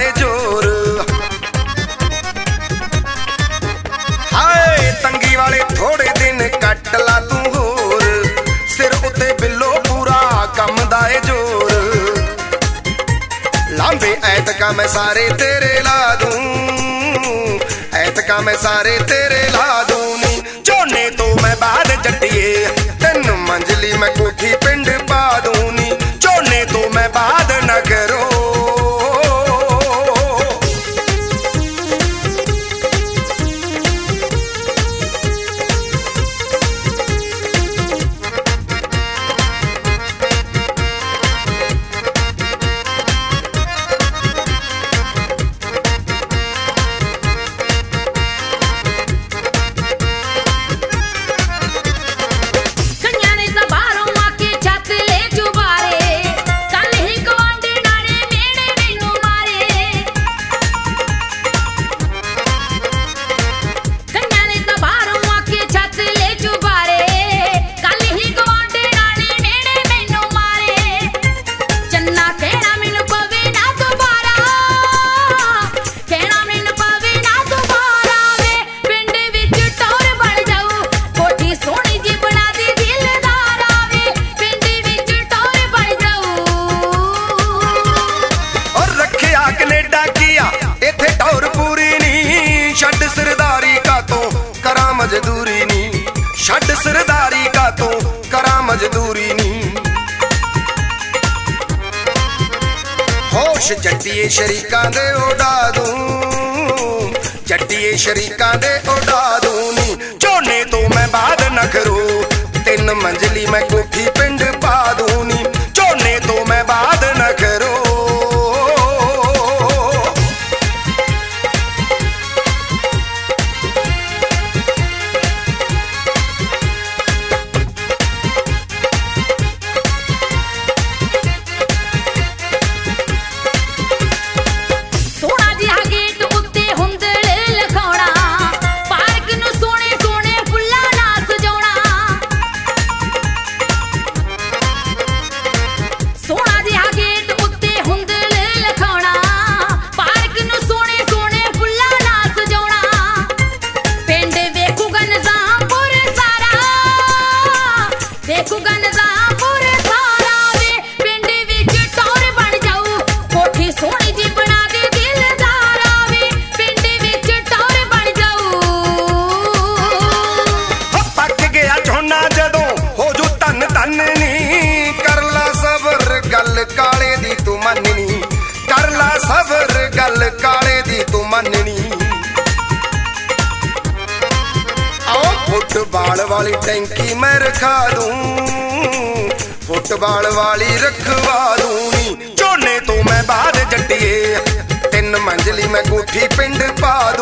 ਏ ਜ਼ੋਰ। ਹਾਏ ਤੰਗੀ ਵਾਲੇ ਥੋੜੇ ਦਿਨ ਕੱਟ ਲਾ ਤੂੰ ਹੋਰ, ਸਿਰ ਉੱਤੇ ਬਿੱਲੋ ਪੂਰਾ ਕੰਮ ਦਾ ਏ ਜ਼ੋਰ। ਲਾਂਬੇ ਐਤਕਾਂ ਮੈਂ ਸਾਰੇ ਤੇਰੇ ਲਾ ਦੂੰ, ਐਤਕਾਂ ਮੈਂ ਸਾਰੇ ਤੇਰੇ ਲਾ ਦੂੰ ਨੀ। ਝੋਨੇ ਤੋਂ ਮੈਂ ਬਾਅਦ ਜੱਟੀਏ 3 ਮੰਜ਼ਲੀ ਮੈਂ ਕੋਠੀ ਪਿੰਡ ਪਾ ਦੂੰ ਨੀ। ਝੋਨੇ ਤੋਂ ਮੈਂ ਬਾਅਦ ਨਾ ਕਰੋ। मजदूरी नी छड़ सरदारी का तो करा मजदूरी नी। होश जट्टिए शरीकां दे उड़ा दूं, जट्टिए शरीकां दे उड़ा दूं नी। झोने तो मैं बाद न करो 3 मंजिली मैं कोठी पिंड पा दूं नी। झोने तो मैं बाद न करो। काले दी तू मननी कर ला सबर गल काले दी तू मननी। आओ फुटबाल वाली टैंकी मैं रखा दूं, फुटबाल वाली रखवा दूं नी। झोने तो मैं बाद जट्टिए 3 मंजिली मैं कोठी पिंड पा